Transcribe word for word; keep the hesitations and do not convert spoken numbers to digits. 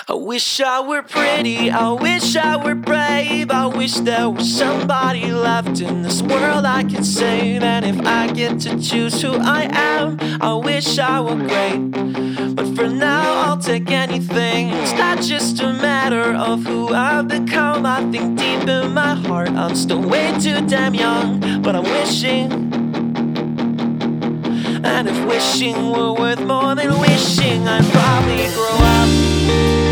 I wish I were pretty, I wish I were brave, I wish there was somebody left in this world I could save. And if I get to choose who I am, I wish I were great. But for now I'll take anything. It's not just a matter of who I've become. I think deep in my heart I'm still way too damn young, but I'm wishing. And if wishing were worth more than wishing, I'd probably grow up